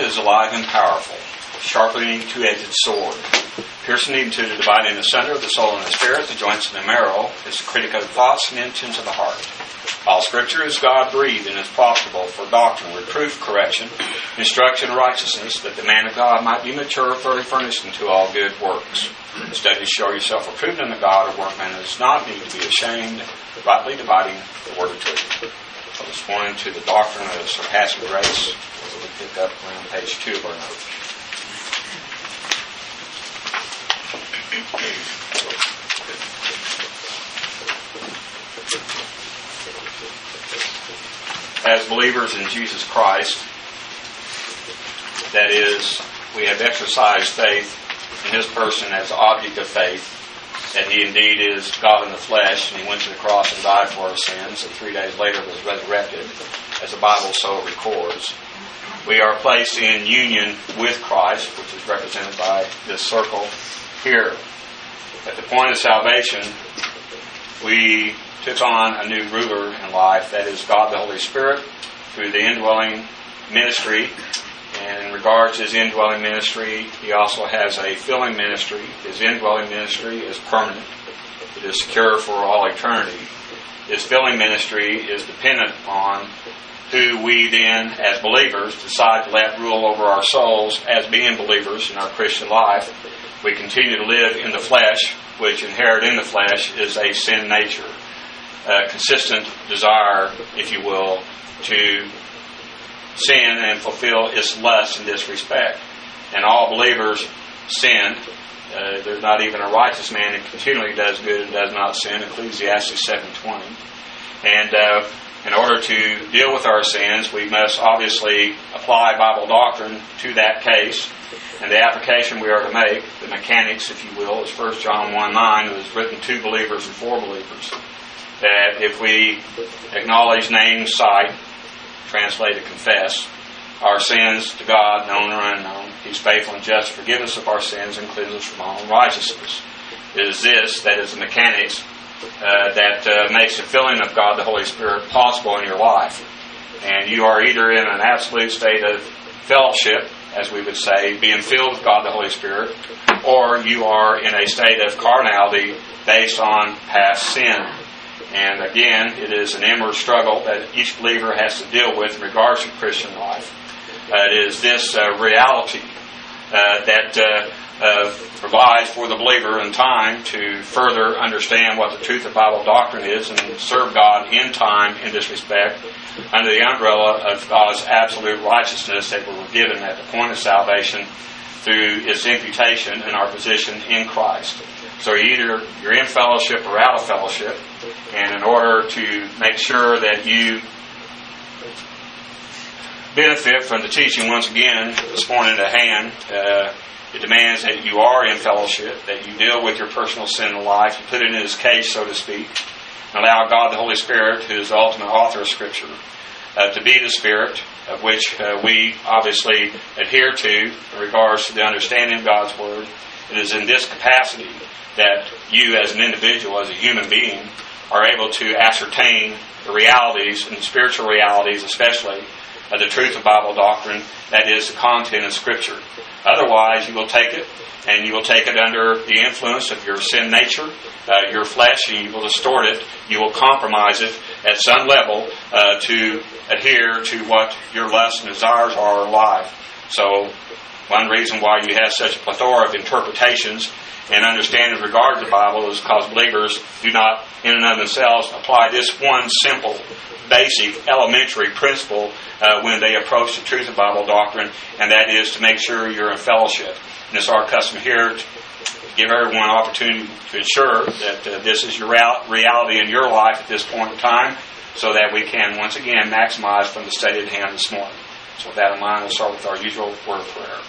is alive and powerful, sharper than any two-edged sword, piercing even to the dividing asunder of the soul and the spirit, the joints and the marrow, is the critic of the thoughts and intents of the heart. All Scripture is God-breathed and is profitable for doctrine, reproof, correction, instruction, and righteousness, that the man of God might be mature, thoroughly furnished unto all good works. Study to show yourself approved unto God, a workman that does not need to be ashamed, rightly dividing the word of truth. So this morning to the doctrine of surpassing grace, we'll pick up around page 2 of our notes. As believers in Jesus Christ, that is, we have exercised faith in His person as object of faith, that He indeed is God in the flesh, and He went to the cross and died for our sins, and 3 days later was resurrected, as the Bible so records. We are placed in union with Christ, which is represented by this circle here. At the point of salvation, we took on a new ruler in life, that is God the Holy Spirit, through the indwelling ministry. And in regards to His indwelling ministry, He also has a filling ministry. His indwelling ministry is permanent. It is secure for all eternity. His filling ministry is dependent upon who we then, as believers, decide to let rule over our souls as being believers in our Christian life. We continue to live in the flesh, which inherent in the flesh is a sin nature. A consistent desire, if you will, to sin and fulfill its lust in this respect. And all believers sin. There's not even a righteous man who continually does good and does not sin, Ecclesiastes 7:20. And in order to deal with our sins, we must obviously apply Bible doctrine to that case. And the application we are to make, the mechanics, if you will, is 1 John 1:9, it was written to believers and for believers. That if we acknowledge, name, cite, translated, confess our sins to God, known or unknown, He's faithful and just to forgive us of our sins and cleanse us from all unrighteousness. It is this, that is the mechanics, that makes the filling of God the Holy Spirit possible in your life. And you are either in an absolute state of fellowship, as we would say, being filled with God the Holy Spirit, or you are in a state of carnality based on past sin. And again, it is an inward struggle that each believer has to deal with in regards to Christian life. It is this reality that provides for the believer in time to further understand what the truth of Bible doctrine is and serve God in time in this respect under the umbrella of God's absolute righteousness that we were given at the point of salvation through its imputation in our position in Christ. So either you're in fellowship or out of fellowship, and in order to make sure that you benefit from the teaching once again this morning at hand, it demands that you are in fellowship, that you deal with your personal sin in life, you put it in His case, so to speak, and allow God the Holy Spirit, who is the ultimate author of Scripture, to be the Spirit of which we obviously adhere to in regards to the understanding of God's Word. It is in this capacity that you as an individual, as a human being, are able to ascertain the realities, and the spiritual realities especially, of the truth of Bible doctrine, that is the content of Scripture. Otherwise, you will take it, and you will take it under the influence of your sin nature, your flesh, and you will distort it. You will compromise it at some level to adhere to what your lusts and desires are in life. So, one reason why you have such a plethora of interpretations and understanding in regard to the Bible is because believers do not, in and of themselves, apply this one simple, basic, elementary principle when they approach the truth of Bible doctrine, and that is to make sure you're in fellowship. And it's our custom here to give everyone an opportunity to ensure that this is your reality in your life at this point in time, so that we can, once again, maximize from the study at hand this morning. So with that in mind, we'll start with our usual word of prayer.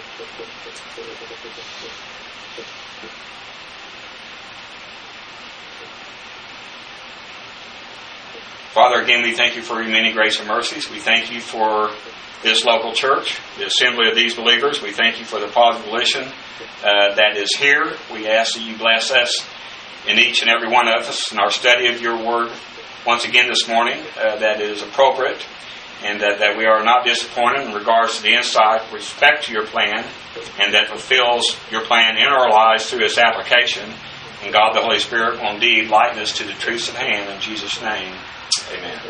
Father, again, we thank You for Your many grace and mercies. We thank You for this local church, the assembly of these believers. We thank You for the positive volition that is here. We ask that You bless us in each and every one of us in our study of Your Word once again this morning, that is appropriate and that we are not disappointed in regards to the insight with respect to your plan, and that fulfills your plan in our lives through its application. And God the Holy Spirit will indeed lighten us to the truths of hand. In Jesus' name, amen.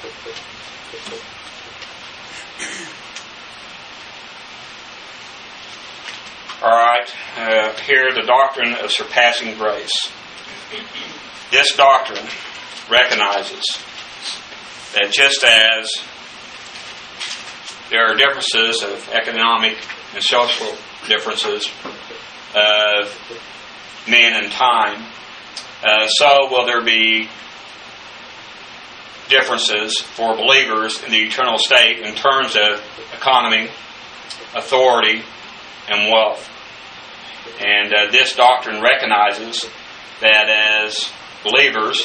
All right, here the doctrine of surpassing grace. This doctrine recognizes that just as there are differences of economic and social differences of men and time, so will there be differences for believers in the eternal state in terms of economy, authority, and wealth. And this doctrine recognizes that as believers,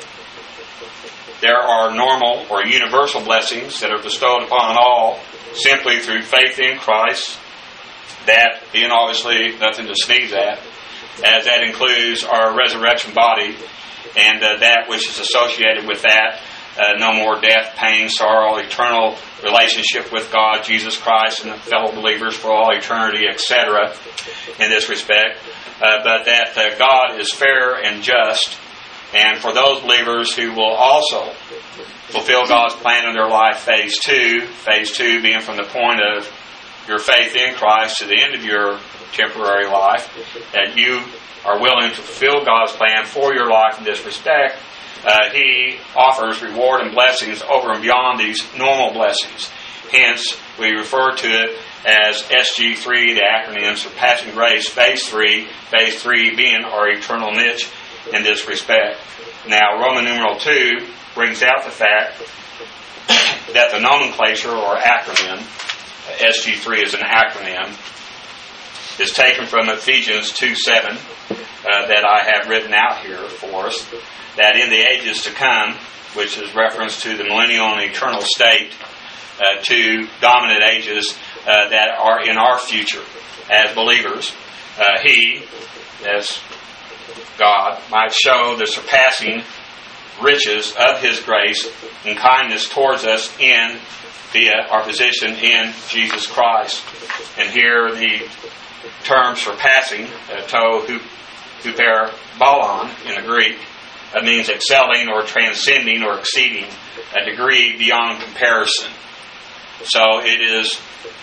there are normal or universal blessings that are bestowed upon all simply through faith in Christ, that being obviously nothing to sneeze at, as that includes our resurrection body and that which is associated with that, no more death, pain, sorrow, eternal relationship with God, Jesus Christ, and the fellow believers for all eternity, etc. in this respect. But that God is fair and just, and for those believers who will also fulfill God's plan in their life, phase two being from the point of your faith in Christ to the end of your temporary life, that you are willing to fulfill God's plan for your life in this respect. He offers reward and blessings over and beyond these normal blessings. Hence, we refer to it as SG3, the acronym Surpassing Grace, Phase 3, Phase 3 being our eternal niche in this respect. Now, Roman numeral 2 brings out the fact that the nomenclature or acronym, SG3 is an acronym, is taken from Ephesians 2:7 that I have written out here for us, that in the ages to come, which is reference to the millennial and eternal state, to dominant ages that are in our future as believers, He, as God, might show the surpassing riches of His grace and kindness towards us in via our position in Jesus Christ. And here the term surpassing, to huperbalon in the Greek, means excelling or transcending or exceeding a degree beyond comparison. So it is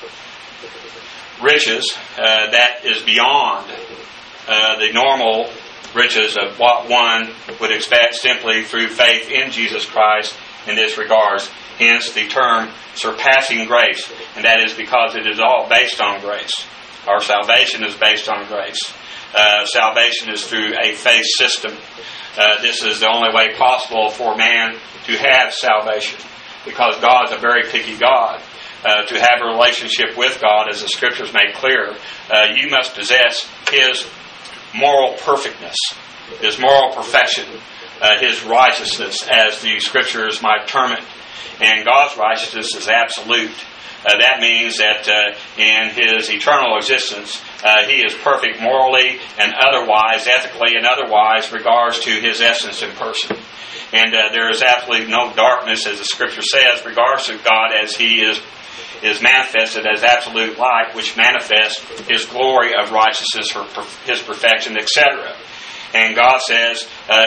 riches that is beyond the normal riches of what one would expect simply through faith in Jesus Christ in this regards. Hence the term surpassing grace, and that is because it is all based on grace. Our salvation is based on grace. Salvation is through a faith system. This is the only way possible for man to have salvation, because God is a very picky God. To have a relationship with God, as the Scriptures make clear, you must possess His moral perfectness, His moral perfection, His righteousness, as the Scriptures might term it. And God's righteousness is absolute. That means that in His eternal existence, He is perfect morally and otherwise, ethically and otherwise, regards to His essence and person. And there is absolutely no darkness, as the Scripture says, regards to God, as He is manifested as absolute light, which manifests His glory of righteousness, His perfection, etc. And God says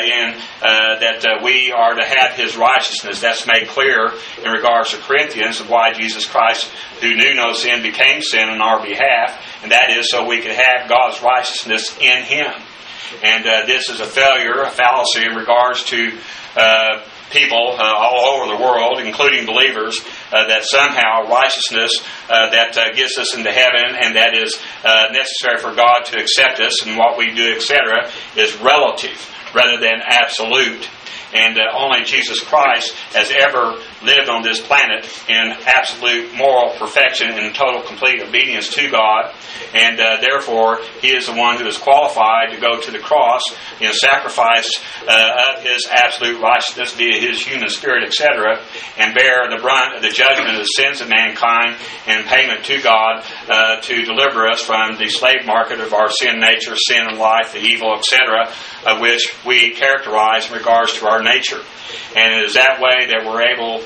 that we are to have His righteousness. That's made clear in regards to Corinthians, of why Jesus Christ, who knew no sin, became sin on our behalf. And that is so we could have God's righteousness in Him. And this is a failure, a fallacy in regards to people all over the world, including believers, that somehow righteousness that gets us into heaven and that is necessary for God to accept us and what we do, etc., is relative rather than absolute. And only Jesus Christ has ever lived on this planet in absolute moral perfection and total complete obedience to God. And therefore, He is the one who is qualified to go to the cross in sacrifice of His absolute righteousness via His human spirit, etc., and bear the brunt of the judgment of the sins of mankind in payment to God to deliver us from the slave market of our sin nature, sin and life, the evil, etc., of which we characterize in regards to our nature. And it is that way that we're able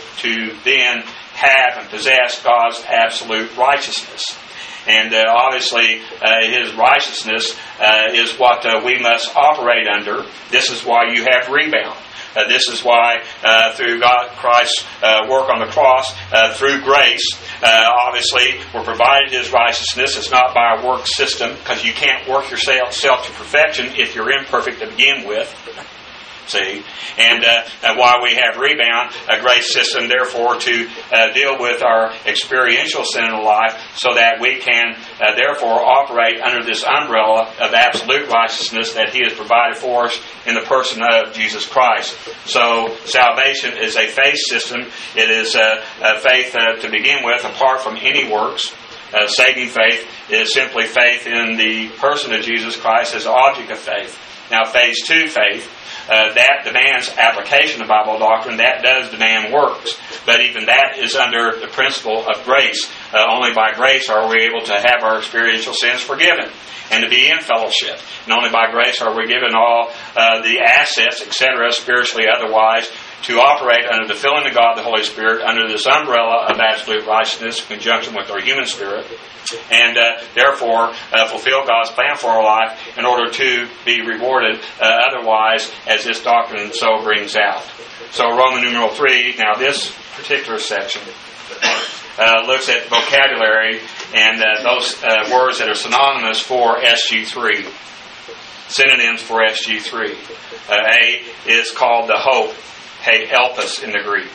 to then have and possess God's absolute righteousness. And obviously, His righteousness is what we must operate under. This is why you have rebound. This is why, through Christ's work on the cross, through grace, obviously, we're provided His righteousness. It's not by a work system, because you can't work yourself to perfection if you're imperfect to begin with. See? And why we have rebound, a grace system, therefore, to deal with our experiential sin in life, so that we can, therefore, operate under this umbrella of absolute righteousness that He has provided for us in the person of Jesus Christ. So, salvation is a faith system. It is a faith to begin with, apart from any works. Saving faith is simply faith in the person of Jesus Christ as the object of faith. Now, phase 2 faith, that demands application of Bible doctrine. That does demand works. But even that is under the principle of grace. Only by grace are we able to have our experiential sins forgiven and to be in fellowship. And only by grace are we given all the assets, etc., spiritually otherwise, to operate under the filling of God, the Holy Spirit, under this umbrella of absolute righteousness in conjunction with our human spirit, and therefore fulfill God's plan for our life in order to be rewarded otherwise, as this doctrine so brings out. So Roman numeral 3, now this particular section looks at vocabulary and those words that are synonymous for SG3. Synonyms for SG3. A is called the hope, elpis in the Greek.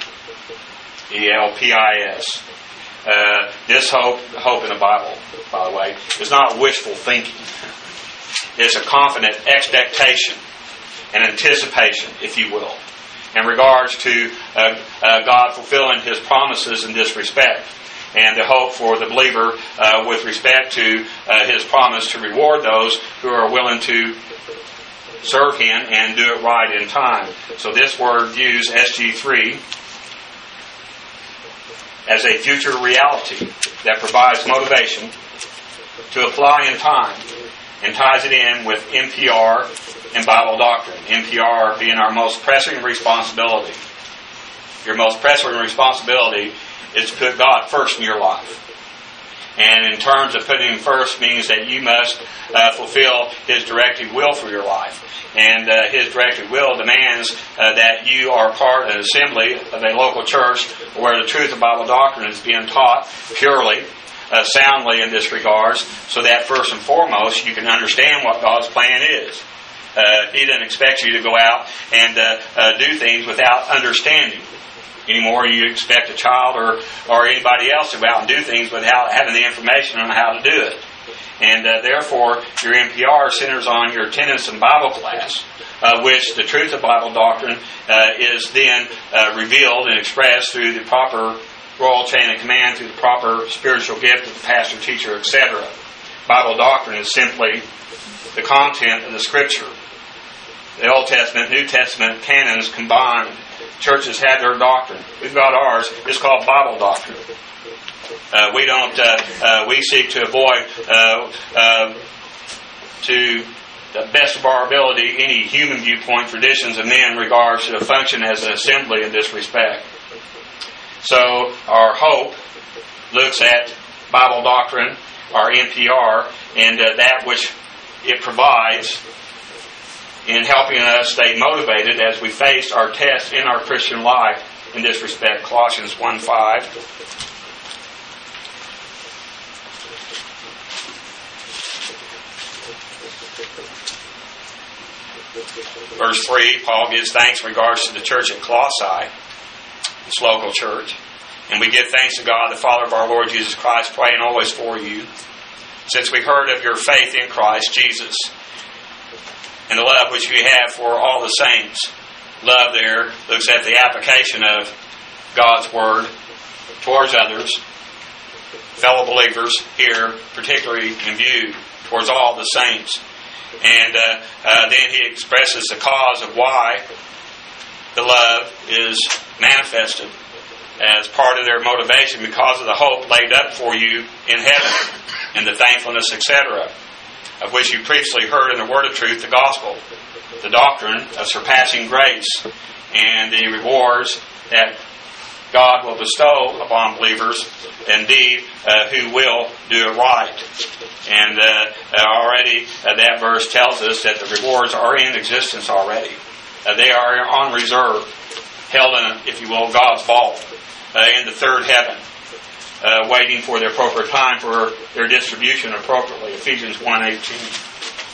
E-L-P-I-S. This hope in the Bible, by the way, is not wishful thinking. It's a confident expectation and anticipation, if you will, in regards to God fulfilling His promises in this respect, and the hope for the believer with respect to His promise to reward those who are willing to serve Him and do it right in time. So this word views SG3 as a future reality that provides motivation to apply in time, and ties it in with NPR and Bible doctrine. NPR being our most pressing responsibility. Your most pressing responsibility is to put God first in your life. And in terms of putting Him first means that you must fulfill His directed will for your life. And His directed will demands that you are part of an assembly of a local church where the truth of Bible doctrine is being taught purely, soundly in this regards, so that first and foremost you can understand what God's plan is. He doesn't expect you to go out and do things without understanding. Anymore, you expect a child or anybody else to go out and do things without having the information on how to do it. And therefore, your NPR centers on your attendance in Bible class, which the truth of Bible doctrine is then revealed and expressed through the proper royal chain of command, through the proper spiritual gift of the pastor, teacher, etc. Bible doctrine is simply the content of the Scripture. The Old Testament, New Testament canons combined. Churches have their doctrine. We've got ours. It's called Bible doctrine. We seek to avoid, to the best of our ability, any human viewpoint traditions of men in regards to function as an assembly in this respect. So our hope looks at Bible doctrine, our NPR, and that which it provides in helping us stay motivated as we face our tests in our Christian life in this respect. Colossians 1:5. Verse 3, Paul gives thanks in regards to the church at Colossae, this local church. And we give thanks to God, the Father of our Lord Jesus Christ, praying always for you, since we heard of your faith in Christ Jesus, and the love which you have for all the saints. Love there looks at the application of God's Word towards others, fellow believers here, particularly in view towards all the saints. And then he expresses the cause of why the love is manifested as part of their motivation, because of the hope laid up for you in heaven and the thankfulness, etc., of which you previously heard in the word of truth, the gospel, the doctrine of surpassing grace, and the rewards that God will bestow upon believers, indeed, who will do it right. And already that verse tells us that the rewards are in existence already. They are on reserve, held in, if you will, God's vault in the third heaven, waiting for the appropriate time for their distribution appropriately. Ephesians 1:18.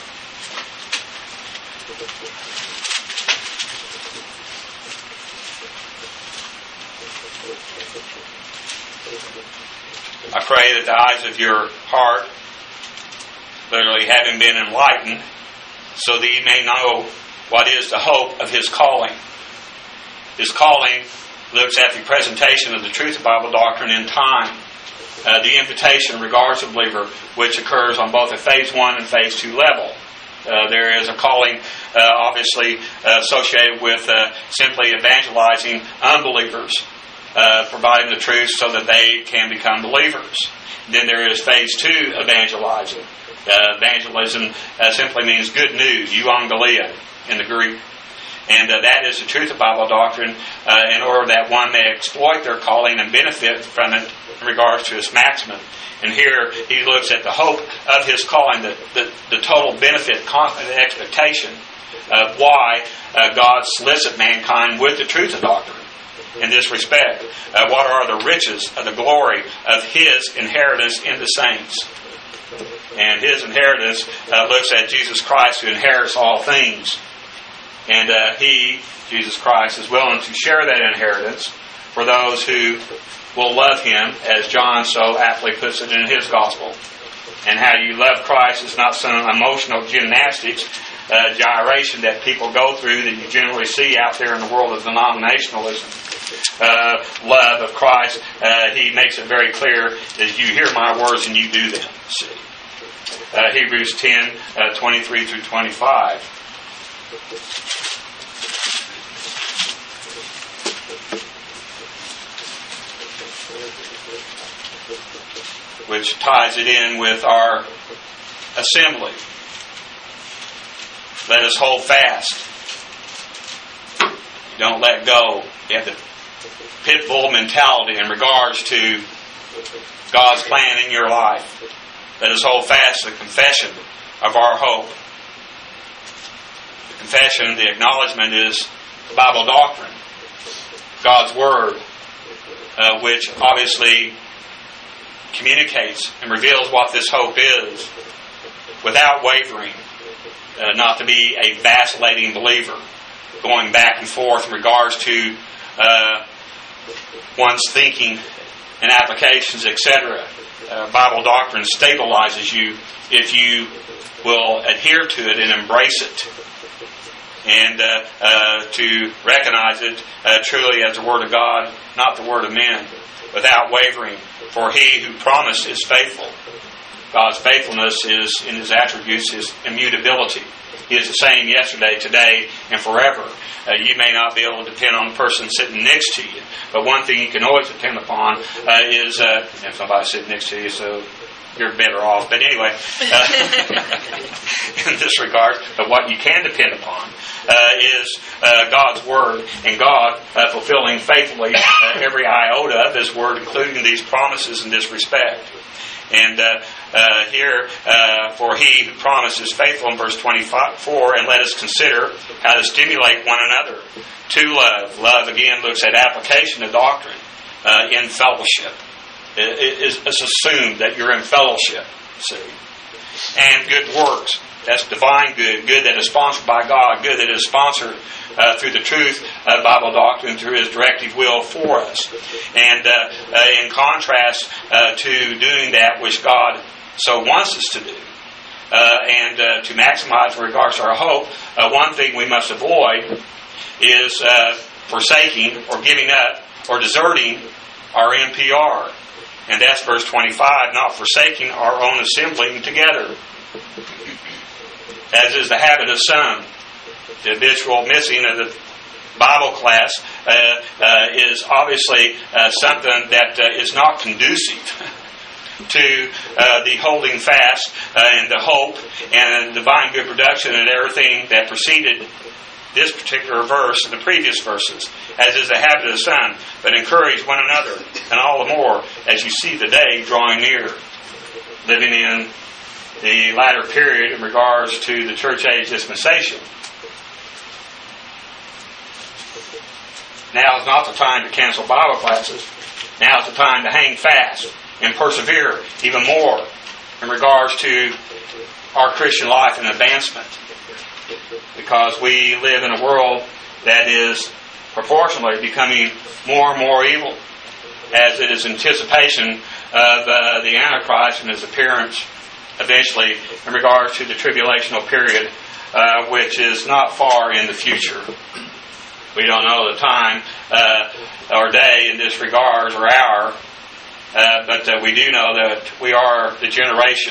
I pray that the eyes of your heart, literally having been enlightened, so that you may know what is the hope of His calling. His calling looks at the presentation of the truth of Bible doctrine in time. The invitation regards the believer, which occurs on both a phase 1 and phase 2 level. There is a calling, obviously, associated with simply evangelizing unbelievers, providing the truth so that they can become believers. Then there is phase 2 evangelizing. Evangelism simply means good news, euangelia in the Greek. And that is the truth of Bible doctrine in order that one may exploit their calling and benefit from it in regards to its maximum. And here he looks at the hope of his calling, the total benefit, confident expectation of why God solicits mankind with the truth of doctrine. In this respect, what are the riches of the glory of His inheritance in the saints? And His inheritance looks at Jesus Christ, who inherits all things. And He, Jesus Christ, is willing to share that inheritance for those who will love Him, as John so aptly puts it in his gospel. And how you love Christ is not some emotional gymnastics, gyration that people go through that you generally see out there in the world of denominationalism. Love of Christ, He makes it very clear as you hear my words and you do them. See, Hebrews 10, 23 through 25. Which ties it in with our assembly. Let us hold fast. Don't let go. You have the pit bull mentality in regards to God's plan in your life. Let us hold fast the confession of our hope. The confession, the acknowledgement is Bible doctrine, God's Word, which obviously communicates and reveals what this hope is without wavering, not to be a vacillating believer, going back and forth in regards to one's thinking and applications, etc. Bible doctrine stabilizes you if you will adhere to it and embrace it, and to recognize it truly as the Word of God, not the Word of men, without wavering. For He who promised is faithful. God's faithfulness is in His attributes, His immutability. He is the same yesterday, today, and forever. You may not be able to depend on the person sitting next to you, but one thing you can always depend upon is if somebody's sitting next to you, so you're better off. But anyway, in this regard, but what you can depend upon is God's Word, and God fulfilling faithfully every iota of His Word, including these promises in this respect. And here, for He who promises faithful in verse 24, and let us consider how to stimulate one another to love. Love, again, looks at application of doctrine in fellowship. It's assumed that you're in fellowship, see. And good works. That's divine good. Good that is sponsored by God. Good that is sponsored through the truth of Bible doctrine, through His directive will for us. And in contrast to doing that which God so wants us to do, and to maximize in regards to our hope, one thing we must avoid is forsaking or giving up or deserting our NPR. And that's verse 25, not forsaking our own assembling together, as is the habit of some. The habitual missing of the Bible class is obviously something that is not conducive to the holding fast and the hope and divine good production and everything that preceded this particular verse and the previous verses, as is the habit of the Son, but encourage one another, and all the more as you see the day drawing near. Living in the latter period in regards to the church age dispensation. Now is not the time to cancel Bible classes. Now is the time to hang fast and persevere even more in regards to our Christian life and advancement. Because we live in a world that is proportionally becoming more and more evil, as it is anticipation of the Antichrist and his appearance eventually in regards to the tribulational period, which is not far in the future. We don't know the time or day in this regard or hour, but we do know that we are the generation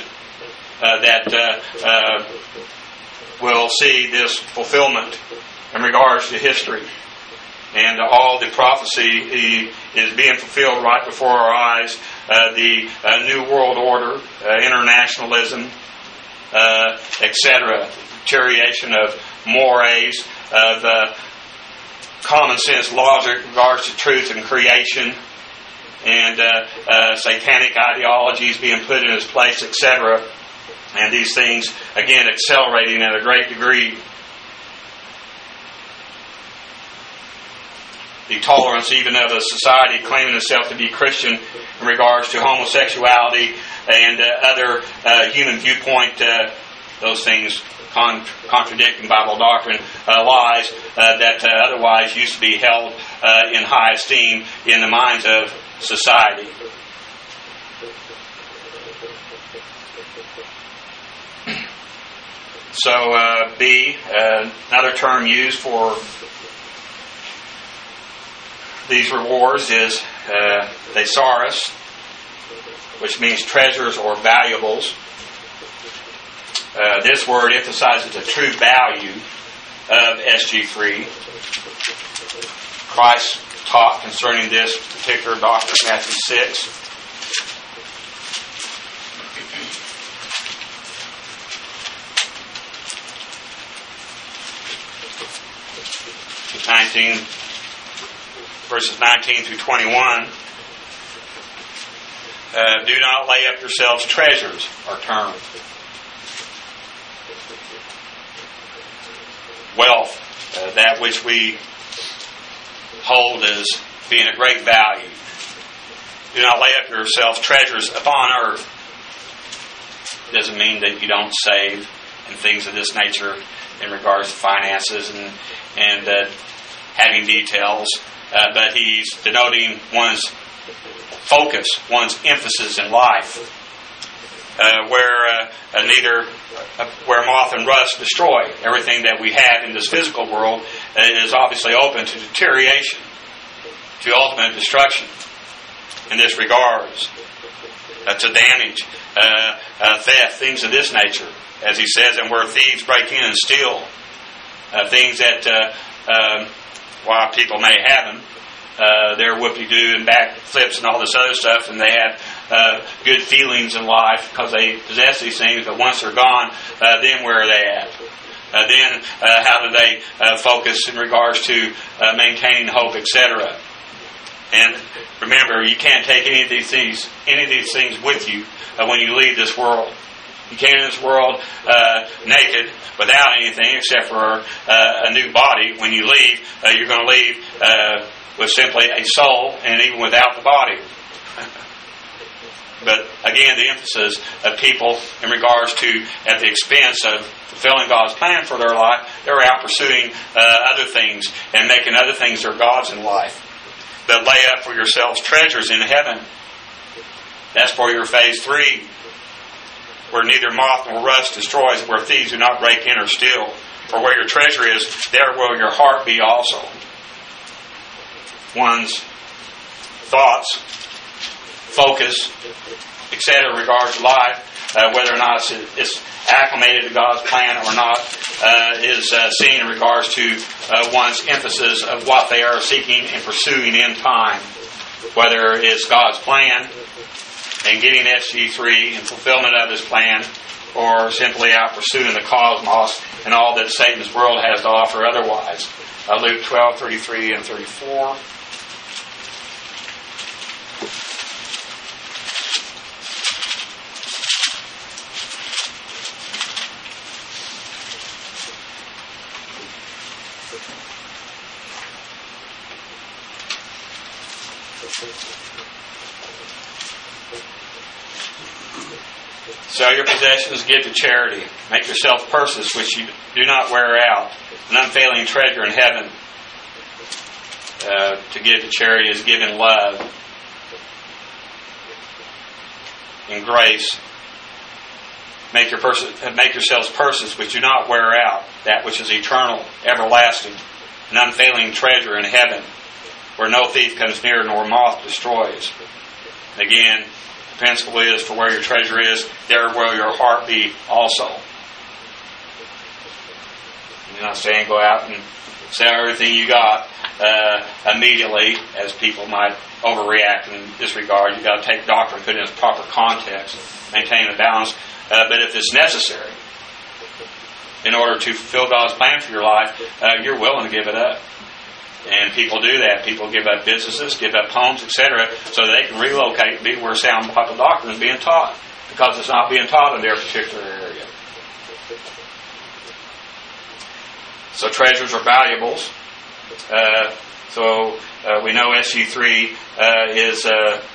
that will see this fulfillment in regards to history. And all the prophecy is being fulfilled right before our eyes. The New World Order, internationalism, etc. Deterioration of mores, of common sense logic in regards to truth and creation, and satanic ideologies being put in its place, etc. And these things, again, accelerating at a great degree. The tolerance even of a society claiming itself to be Christian in regards to homosexuality and other human viewpoint, those things contradicting Bible doctrine, lies that otherwise used to be held in high esteem in the minds of society. So, B, another term used for these rewards is thesaurus, which means treasures or valuables. This word emphasizes the true value of SG3. Christ taught concerning this particular doctrine, Matthew 6. Verses 19 through 21. Do not lay up yourselves treasures, are termed. Wealth, that which we hold as being a great value. Do not lay up yourselves treasures upon earth. It doesn't mean that you don't save and things of this nature in regards to finances and having details, but he's denoting one's focus, one's emphasis in life, where moth and rust destroy. Everything that we have in this physical world is obviously open to deterioration, to ultimate destruction in this regards, to damage, theft, things of this nature. As he says, and where thieves break in and steal, things that while people may have them, their whoopie-doo and backflips and all this other stuff, and they have good feelings in life because they possess these things, but once they're gone, then where are they at? Then how do they focus in regards to maintaining hope, etc.? And remember, you can't take any of these things with you when you leave this world. You came in this world naked, without anything except for a new body. When you leave, you're going to leave with simply a soul, and even without the body. But again, the emphasis of people in regards to, at the expense of fulfilling God's plan for their life, they're out pursuing other things and making other things their gods in life. But lay up for yourselves treasures in heaven. That's for your phase 3. Where neither moth nor rust destroys, where thieves do not break in or steal. For where your treasure is, there will your heart be also. One's thoughts, focus, etc. in regards to life, whether or not it's acclimated to God's plan or not, is seen in regards to one's emphasis of what they are seeking and pursuing in time. Whether it's God's plan and getting SG3 and fulfillment of His plan, or simply out pursuing the cosmos and all that Satan's world has to offer otherwise. Luke 12:33 and 34. Sell your possessions, give to charity. Make yourself purses which you do not wear out, an unfailing treasure in heaven. To give to charity is giving love and grace. Make yourselves purses which do not wear out, that which is eternal, everlasting, an unfailing treasure in heaven, where no thief comes near nor moth destroys. Again, the principle is, for where your treasure is, there will your heart be also. You're not saying go out and sell everything you got immediately, as people might overreact in this regard. You've got to take doctrine, put it in its proper context, maintain a balance. But if it's necessary, in order to fulfill God's plan for your life, you're willing to give it up. And people do that. People give up businesses, give up homes, etc., so they can relocate and be where sound Bible doctrine is being taught, because it's not being taught in their particular area. So treasures are valuables. We know SG3 is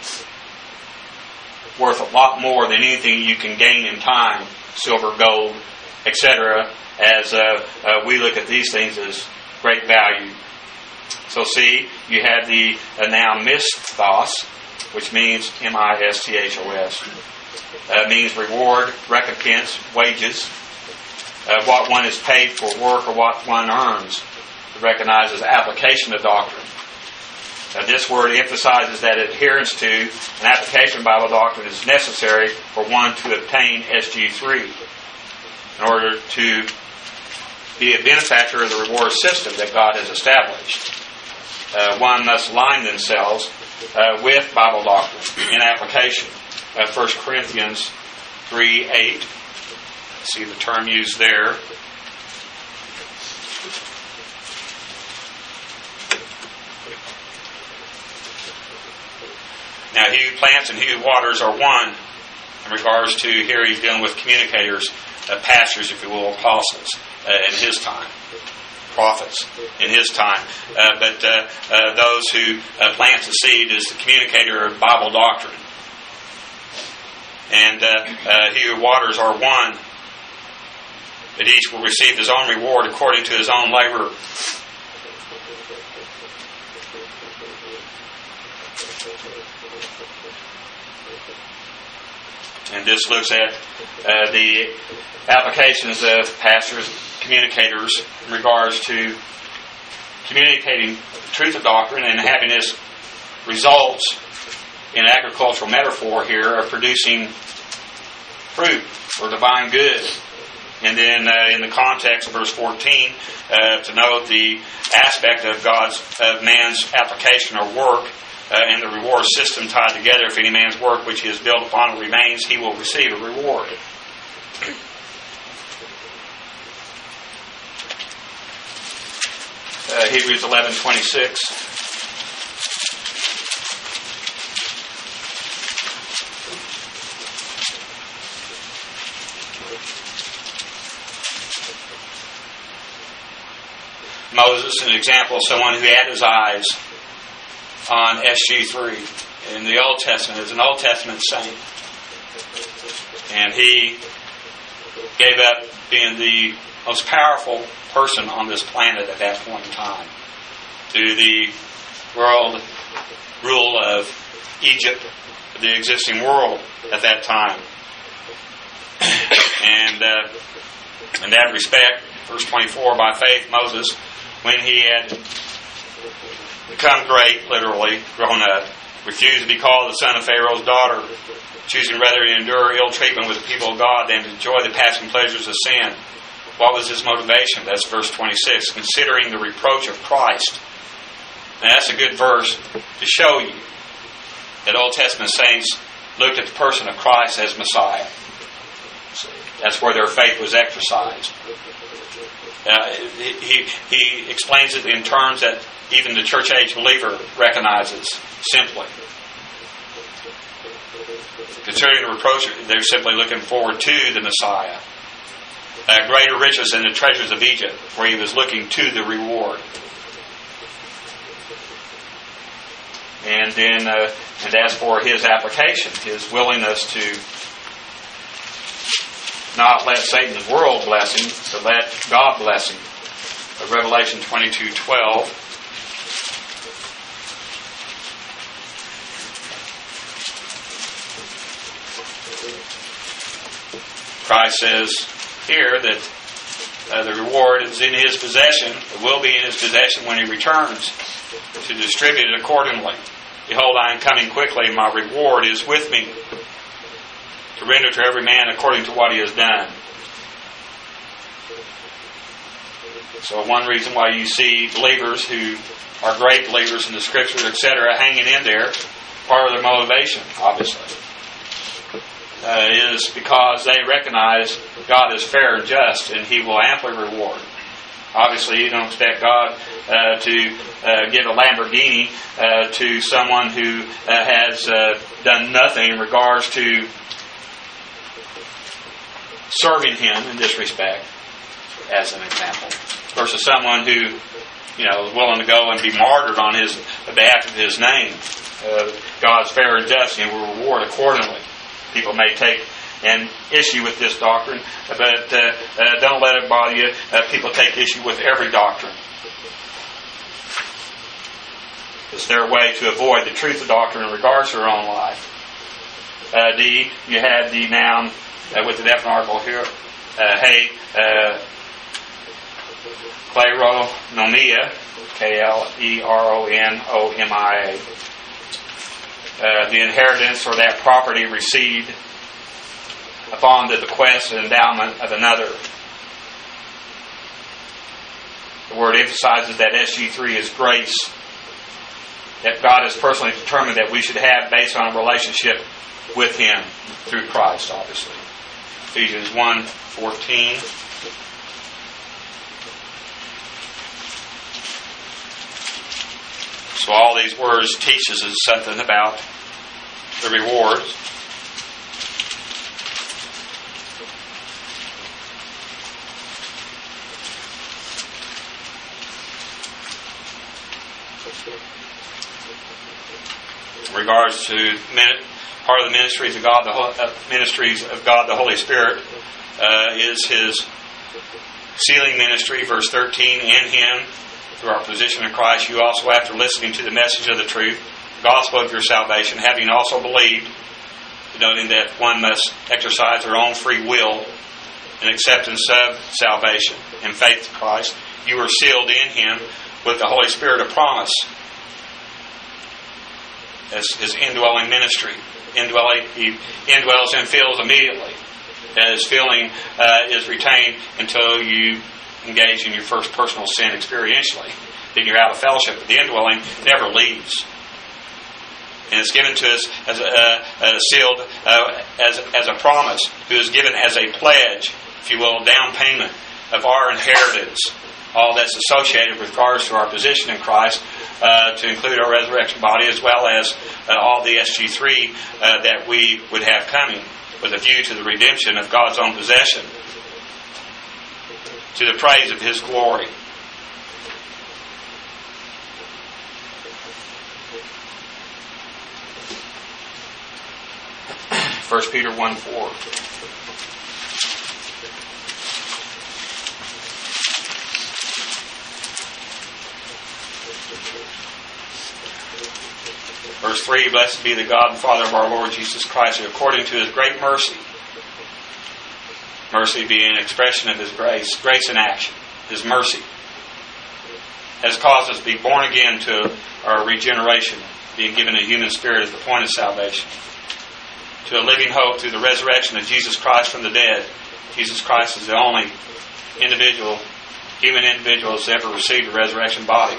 worth a lot more than anything you can gain in time, silver, gold, etc., as we look at these things as great value. So see, you have the noun misthos, which means M-I-S-T-H-O-S. Means reward, recompense, wages, what one is paid for work or what one earns. It recognizes application of doctrine. This word emphasizes that adherence to an application of Bible doctrine is necessary for one to obtain SG3 in order to be a benefactor of the reward system that God has established. One must align themselves with Bible doctrine in application. 1 Corinthians 3:8. See the term used there. Now, he who plants and he who waters are one. In regards to, here he's dealing with communicators, pastors, if you will, apostles in his time, prophets in his time. But those who plant the seed is the communicator of Bible doctrine. And he who waters are one. That each will receive his own reward according to his own labor. And this looks at the applications of pastors, communicators, in regards to communicating the truth of doctrine and having this results in agricultural metaphor here of producing fruit or divine good. And then in the context of verse 14, to note the aspect of man's application or work and the reward system tied together. If any man's work which he has built upon remains, he will receive a reward. Hebrews 11:26. Moses, an example of someone who had his eyes on SG3 in the Old Testament, as an Old Testament saint. And he gave up being the most powerful person on this planet at that point in time to the world rule of Egypt, the existing world at that time. And in that respect, verse 24, by faith Moses, when he had become great, literally grown up, refused to be called the son of Pharaoh's daughter, choosing rather to endure ill treatment with the people of God than to enjoy the passing pleasures of sin. What was his motivation? That's verse 26. Considering the reproach of Christ. Now that's a good verse to show you that Old Testament saints looked at the person of Christ as Messiah. That's where their faith was exercised. He explains it in terms that even the church age believer recognizes simply. Considering the reproach, they're simply looking forward to the Messiah. Greater riches than the treasures of Egypt, where he was looking to the reward. And then, and as for his application, his willingness to not let Satan's world bless him, but let God bless him. Revelation 22:12. Christ says here that the reward is in his possession, it will be in his possession when he returns, to distribute it accordingly. Behold, I am coming quickly, and my reward is with me, to render to every man according to what he has done. So one reason why you see believers who are great believers in the Scriptures, etc., hanging in there, part of their motivation, obviously, is because they recognize God is fair and just, and he will amply reward. Obviously, you don't expect God to give a Lamborghini to someone who has done nothing in regards to serving him in this respect, as an example, versus someone who, is willing to go and be martyred on his behalf of his name. God's fair and just, and will reward accordingly. People may take an issue with this doctrine, but don't let it bother you. People take issue with every doctrine. It's their way to avoid the truth of doctrine in regards to their own life. D, you had the noun with the definite article here. Kleronomia, Kleronomia. The inheritance or that property received upon the bequest and endowment of another. The word emphasizes that SG3 is grace, that God has personally determined that we should have based on a relationship with him through Christ, obviously. Ephesians 1:14. So all these words teach us something about the rewards. In regards to part of the ministries of God, the Holy Spirit is his sealing ministry, verse 13. In him, through our position in Christ, you also, after listening to the message of the truth, the gospel of your salvation, having also believed, noting that one must exercise their own free will in acceptance of salvation and faith in Christ, you are sealed in him with the Holy Spirit of promise as his indwelling ministry. He indwells and fills immediately. His filling is retained until you engage in your first personal sin experientially. Then you're out of fellowship. But the indwelling never leaves. And it's given to us as sealed as a promise, who is given as a pledge, if you will, down payment of our inheritance. All that's associated with regards to our position in Christ, to include our resurrection body, as well as all the SG3 that we would have coming, with a view to the redemption of God's own possession, to the praise of his glory. First Peter 1:4. Verse 3, blessed be the God and Father of our Lord Jesus Christ, who according to his great mercy, mercy being an expression of his grace in action, his mercy, has caused us to be born again to our regeneration, being given a human spirit at the point of salvation, to a living hope through the resurrection of Jesus Christ from the dead. Jesus Christ is the only human individual that's ever received a resurrection body.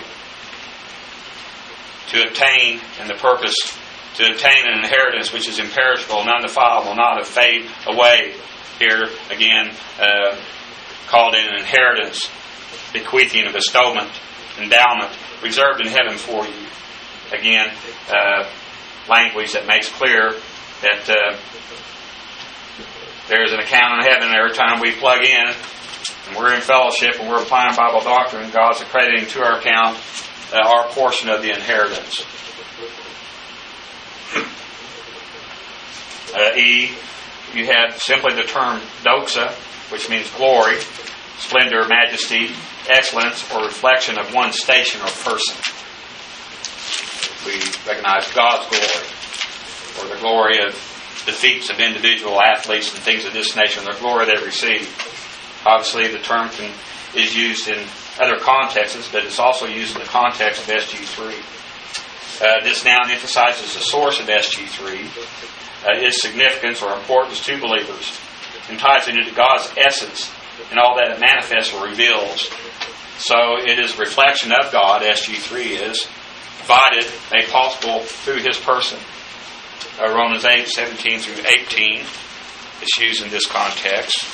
To obtain an inheritance which is imperishable and undefilable, not to fade away, Here, again, called an inheritance, bequeathing, a bestowment, endowment, reserved in heaven for you. Again, language that makes clear that there is an account in heaven every time we plug in and we're in fellowship and we're applying Bible doctrine. God's accrediting to our account our portion of the inheritance. You have simply the term doxa, which means glory, splendor, majesty, excellence, or reflection of one's station or person. We recognize God's glory, or the glory of the feats of individual athletes and things of this nature, and the glory they receive. Obviously, the term is used in other contexts, but it's also used in the context of SG3. This noun emphasizes the source of SG3, its significance or importance to believers, and ties it into God's essence and all that it manifests or reveals. So it is a reflection of God, SG3 is, provided, made possible through His person. Romans 8:17 through 18 is used in this context.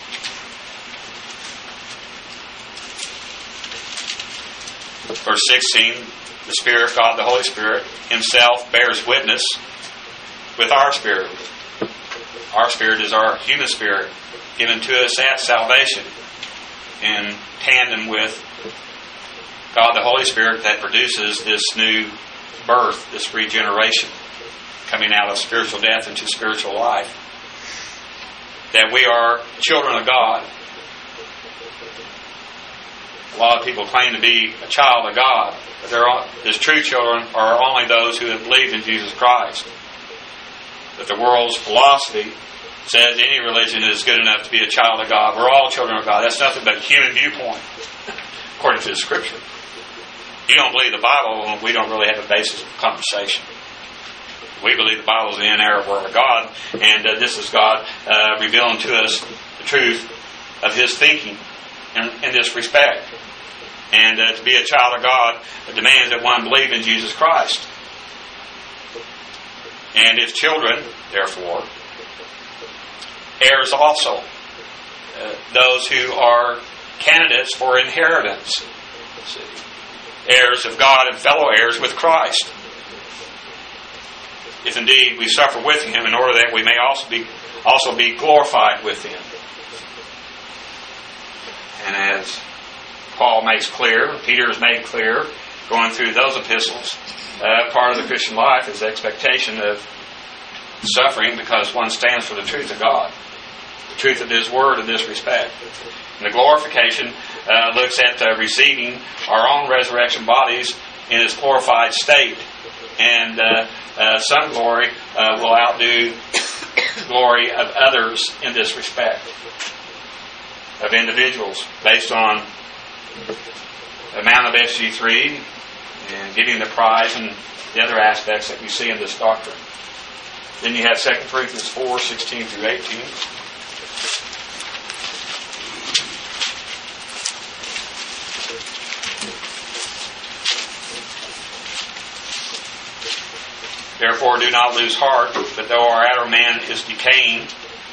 Verse 16, the Spirit, God the Holy Spirit, Himself bears witness with our spirit. Our spirit is our human spirit, given to us at salvation, in tandem with God the Holy Spirit that produces this new birth, this regeneration, coming out of spiritual death into spiritual life. That we are children of God. A lot of people claim to be a child of God, but His true children are only those who have believed in Jesus Christ. But the world's philosophy says any religion is good enough to be a child of God. We're all children of God. That's nothing but a human viewpoint, according to the Scripture. You don't believe the Bible, we don't really have a basis of conversation. We believe the Bible is the inerrant Word of God, and this is God revealing to us the truth of His thinking in this respect. And to be a child of God demands that one believe in Jesus Christ. And if children, therefore, heirs also, those who are candidates for inheritance, heirs of God and fellow heirs with Christ. If indeed we suffer with Him, in order that we may also be glorified with Him. And as Paul makes clear, Peter has made clear, going through those epistles, part of the Christian life is the expectation of suffering because one stands for the truth of God, the truth of His Word in this respect. And the glorification looks at receiving our own resurrection bodies in its glorified state. And some glory will outdo the glory of others in this respect, of individuals, based on the amount of SG3 and getting the prize and the other aspects that we see in this doctrine. Then you have 2 Corinthians 4:16 through 18. Therefore do not lose heart, but though our outer man is decaying,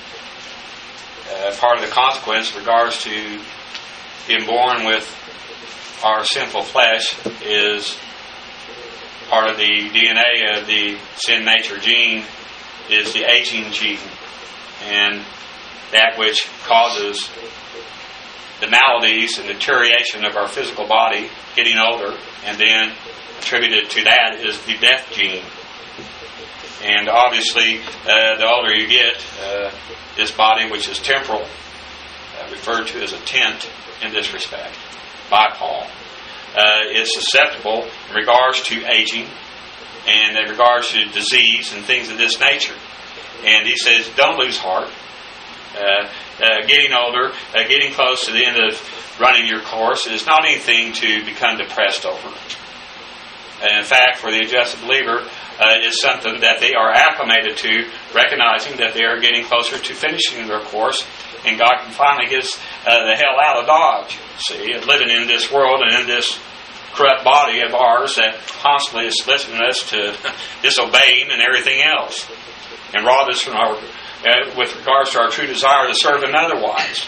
part of the consequence in regards to being born with our sinful flesh is part of the DNA of the sin nature gene is the aging gene, and that which causes the maladies and deterioration of our physical body, getting older, and then attributed to that is the death gene. And obviously, the older you get, this body, which is temporal, referred to as a tent in this respect by Paul, is susceptible in regards to aging and in regards to disease and things of this nature. And he says, don't lose heart. Getting older, getting close to the end of running your course is not anything to become depressed over. And in fact, for the adjusted believer, is something that they are acclimated to, recognizing that they are getting closer to finishing their course, and God can finally get us the hell out of Dodge. See, living in this world and in this corrupt body of ours that constantly is soliciting us to disobey Him and everything else, and rob us from our with regards to our true desire to serve Him otherwise.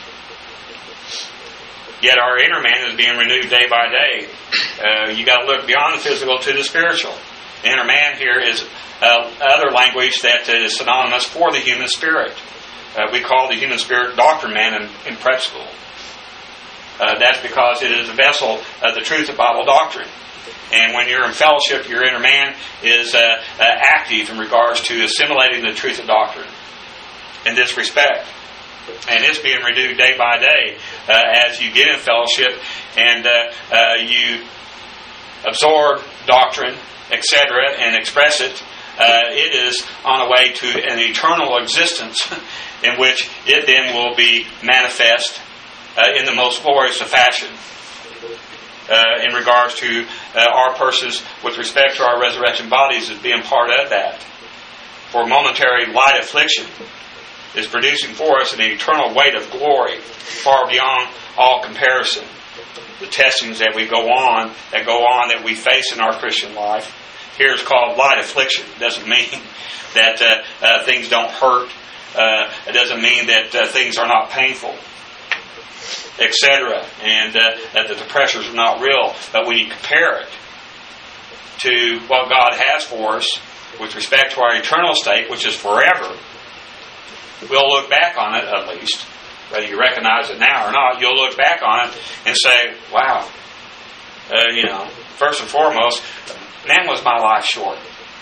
Yet our inner man is being renewed day by day. You got to look beyond the physical to the spiritual. The inner man here is other language that is synonymous for the human spirit. We call the human spirit doctrine man in prep school. That's because it is a vessel of the truth of Bible doctrine. And when you're in fellowship, your inner man is active in regards to assimilating the truth of doctrine in this respect. And it's being renewed day by day as you get in fellowship and you absorb doctrine, etc., and express it. It is on a way to an eternal existence in which it then will be manifest in the most glorious of fashion in regards to our persons with respect to our resurrection bodies as being part of that. For momentary light affliction is producing for us an eternal weight of glory far beyond all comparison. The testings that we go on, that we face in our Christian life, here is called light affliction. It doesn't mean that things don't hurt. It doesn't mean that things are not painful, etc., and that the pressures are not real. But when you compare it to what God has for us with respect to our eternal state, which is forever, we'll look back on it, at least, whether you recognize it now or not, you'll look back on it and say, wow, first and foremost, man, was my life short.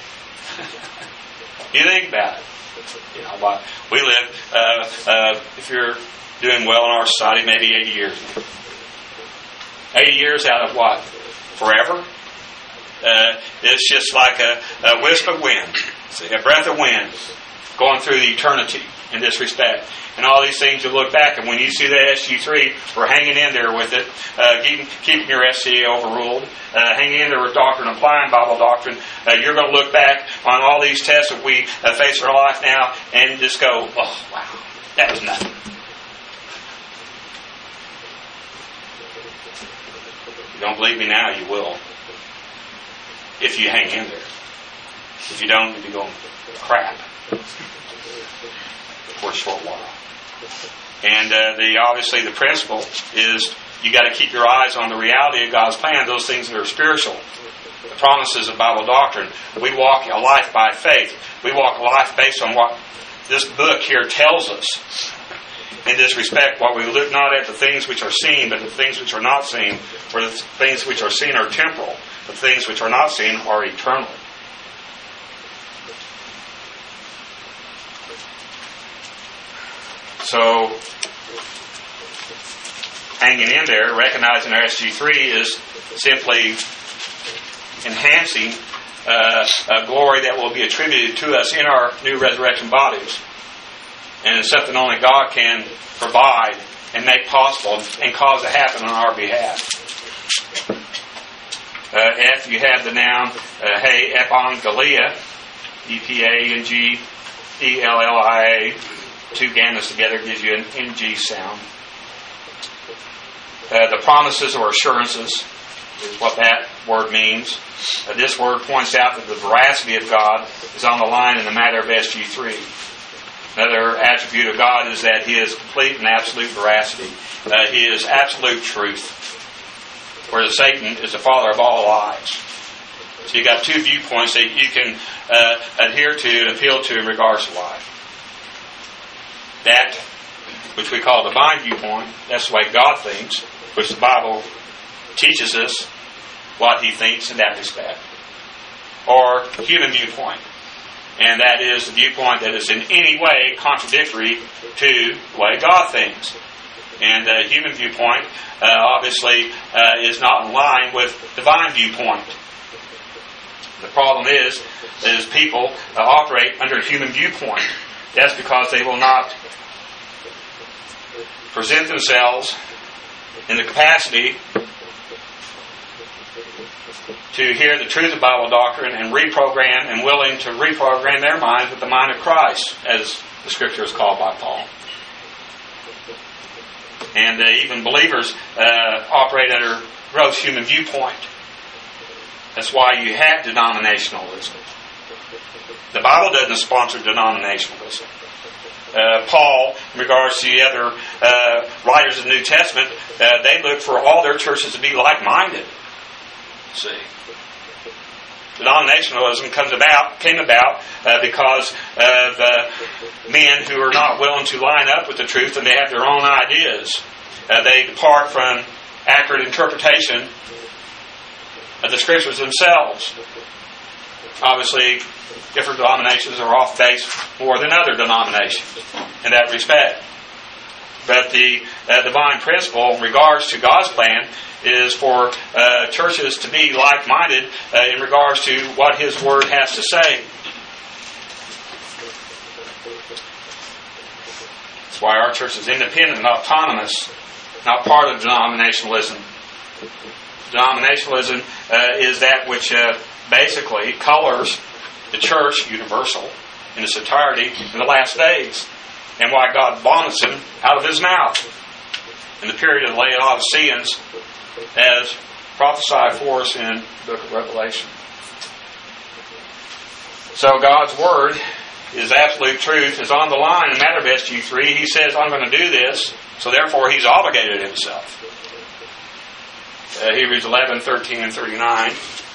You think about it. We live, if you're doing well in our society, maybe 80 years now. 80 years out of what? Forever? It's just like a wisp of wind, a breath of wind going through the eternity in this respect. And all these things, you look back, and when you see that SG3, we're hanging in there with it, keeping your SCA overruled, hanging in there with doctrine, applying Bible doctrine. You're going to look back on all these tests that we face in our life now and just go, oh, wow, that was nothing. If you don't believe me now, you will. If you hang in there. If you don't, you'll be going, crap. For a short while. And obviously the principle is you got to keep your eyes on the reality of God's plan, those things that are spiritual, the promises of Bible doctrine. We walk a life by faith. We walk a life based on what this book here tells us. In this respect, while we look not at the things which are seen, but the things which are not seen, for the things which are seen are temporal, the things which are not seen are eternal. So, hanging in there, recognizing our SG3 is simply enhancing a glory that will be attributed to us in our new resurrection bodies. And it's something only God can provide and make possible and cause to happen on our behalf. F, you have the noun, hey, epangelia, E-P-A-N-G-E-L-L-I-A. Two gammas together gives you an NG sound. The promises or assurances is what that word means. This word points out that the veracity of God is on the line in the matter of SG3. Another attribute of God is that He is complete and absolute veracity. He is absolute truth. Whereas Satan is the father of all lies. So you got two viewpoints that you can adhere to and appeal to in regards to life. That which we call divine viewpoint, that's the way God thinks, which the Bible teaches us what He thinks in that respect. Or human viewpoint. And that is the viewpoint that is in any way contradictory to the way God thinks. And the human viewpoint, obviously, is not in line with divine viewpoint. The problem is people operate under a human viewpoint. That's because they will not present themselves in the capacity to hear the truth of Bible doctrine and reprogram and willing to reprogram their minds with the mind of Christ, as the Scripture is called by Paul. And even believers operate under gross human viewpoint. That's why you have denominationalism. The Bible doesn't sponsor denominationalism. Paul, in regards to the other writers of the New Testament, they looked for all their churches to be like-minded. See, denominationalism came about because of men who are not willing to line up with the truth, and they have their own ideas. They depart from accurate interpretation of the Scriptures themselves. Obviously, different denominations are off base more than other denominations in that respect. But the divine principle in regards to God's plan is for churches to be like-minded in regards to what His Word has to say. That's why our church is independent and autonomous, not part of denominationalism. Denominationalism is that which basically colors the church universal in its entirety in the last days, and why God vomits him out of His mouth in the period of the Laodiceans, as prophesied for us in the book of Revelation. So God's Word is absolute truth, is on the line. In the matter of SG3, He says, I'm going to do this, so therefore He's obligated Himself. Hebrews 11, 13, and 39.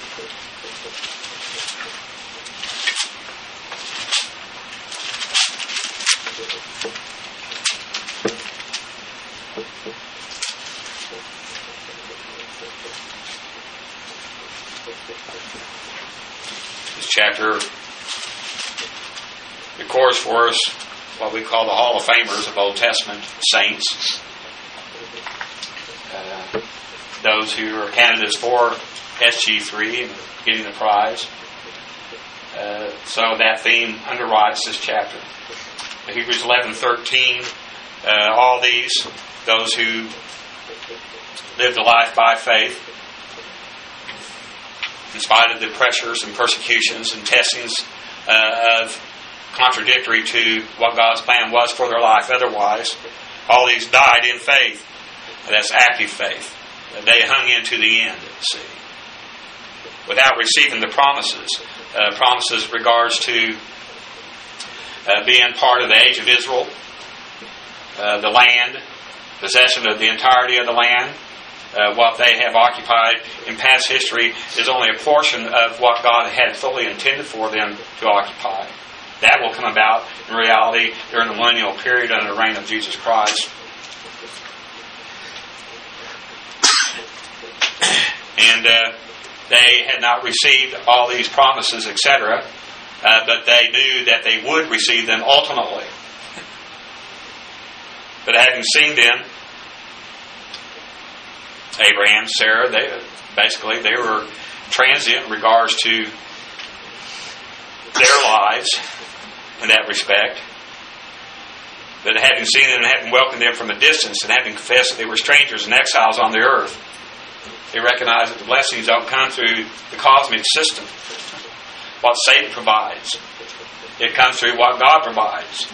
This chapter records for us what we call the Hall of Famers of Old Testament saints. Those who are candidates for SG3 and getting the prize. So that theme underwrites this chapter. Hebrews 11:13. All these, those who live the life by faith, in spite of the pressures and persecutions and testings of contradictory to what God's plan was for their life otherwise, all these died in faith. That's active faith. They hung into the end, see, without receiving the promises. Promises regards to being part of the age of Israel, the land, possession of the entirety of the land. What they have occupied in past history is only a portion of what God had fully intended for them to occupy. That will come about in reality during the millennial period under the reign of Jesus Christ. And they had not received all these promises, etc., but they knew that they would receive them ultimately. But having seen them, Abraham, Sarah, they were transient in regards to their lives in that respect. But having seen them and having welcomed them from a distance and having confessed that they were strangers and exiles on the earth, they recognize that the blessings don't come through the cosmic system, what Satan provides. It comes through what God provides.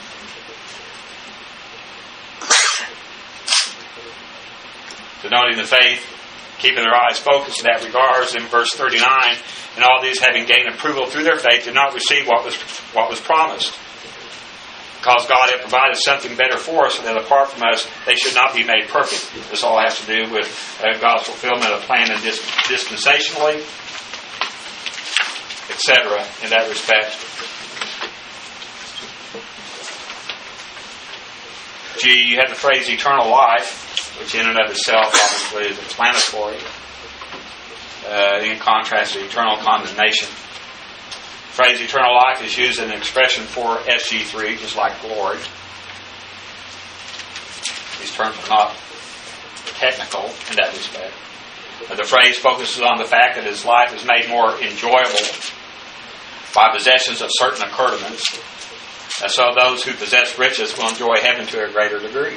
Denoting the faith, keeping their eyes focused in that regards, in verse 39, and all these having gained approval through their faith did not receive what was promised. Because God had provided something better for us, so that apart from us, they should not be made perfect. This all has to do with God's fulfillment of plan and dispensationally, etc. in that respect. You have the phrase eternal life, which in and of itself obviously is explanatory, in contrast to eternal condemnation. The phrase eternal life is used as an expression for SG3, just like glory. These terms are not technical in that respect. The phrase focuses on the fact that his life is made more enjoyable by possessions of certain accoutrements. And so those who possess riches will enjoy heaven to a greater degree.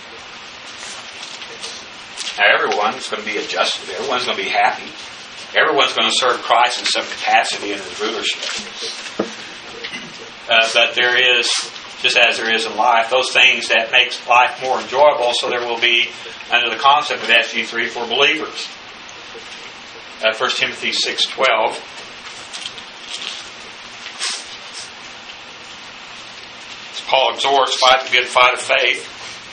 Now everyone's going to be adjusted. Everyone's going to be happy. Everyone's going to serve Christ in some capacity in His rulership. But there is, just as there is in life, those things that makes life more enjoyable, so there will be, under the concept of SG3, for believers. 1 Timothy 6:12. Paul exhorts, fight the good fight of faith,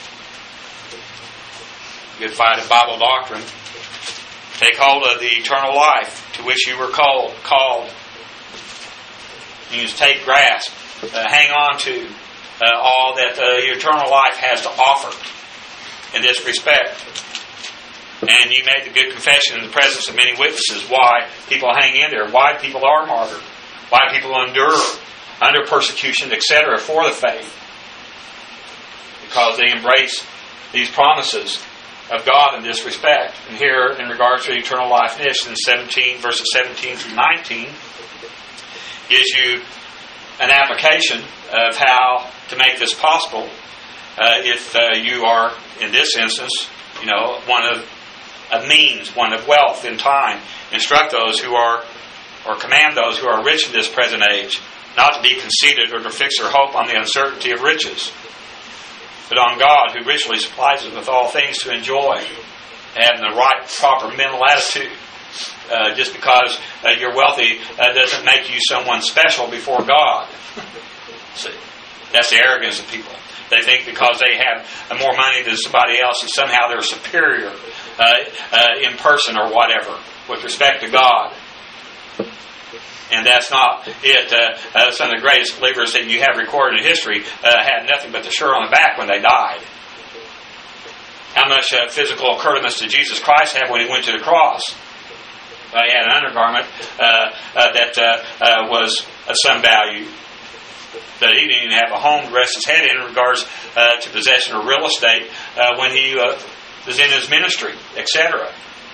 good fight of Bible doctrine. Take hold of the eternal life to which you were called. Means take grasp, hang on to all that the eternal life has to offer in this respect. And you made the good confession in the presence of many witnesses why people hang in there, why people are martyred, why people endure under persecution, etc. for the faith. Because they embrace these promises of God in this respect. And here, in regards to eternal life in 17, verses 17 through 19, gives you an application of how to make this possible. If you are, in this instance, one of means, one of wealth in time, instruct those who are, or command those who are rich in this present age, not to be conceited or to fix their hope on the uncertainty of riches, but on God, who richly supplies us with all things to enjoy, having the right, proper mental attitude. Just because you're wealthy doesn't make you someone special before God. See, that's the arrogance of people. They think because they have more money than somebody else, and somehow they're superior in person or whatever with respect to God. And that's not it. Some of the greatest believers that you have recorded in history had nothing but the shirt on the back when they died. How much physical accoutrements did Jesus Christ have when He went to the cross? He had an undergarment that was of some value. But he didn't even have a home to rest his head in regards to possession of real estate when he was in his ministry, etc.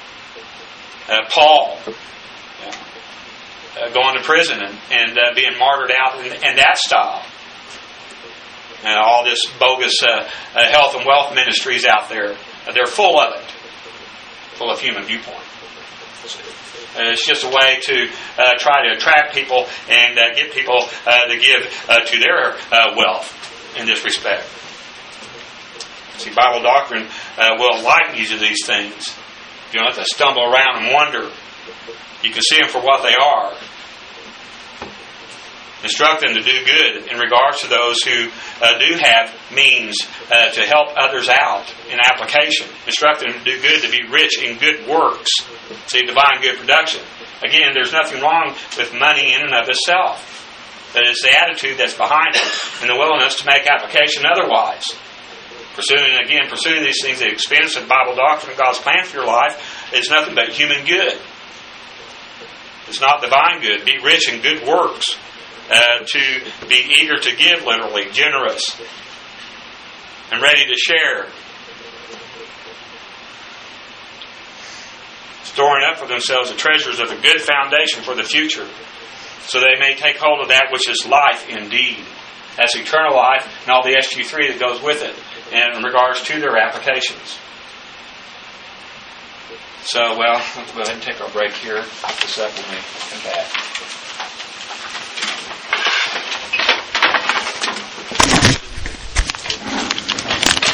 Paul going to prison and being martyred out in that style. All this bogus health and wealth ministries out there, they're full of it, full of human viewpoint. It's just a way to try to attract people and get people to give to their wealth in this respect. See, Bible doctrine will enlighten you to these things. You don't have to stumble around and wonder. You can see them for what they are. Instruct them to do good in regards to those who do have means to help others out in application. Instruct them to do good, to be rich in good works. See, divine good production. Again, there's nothing wrong with money in and of itself. But it's the attitude that's behind it and the willingness to make application otherwise. Pursuing these things at the expense of Bible doctrine and God's plan for your life is nothing but human good. It's not divine good. Be rich in good works. To be eager to give, literally, generous, and ready to share. Storing up for themselves the treasures of a good foundation for the future, so they may take hold of that which is life indeed. That's eternal life and all the SG3 that goes with it in regards to their applications. So, let's go ahead and take our break here. Put this up when we come back.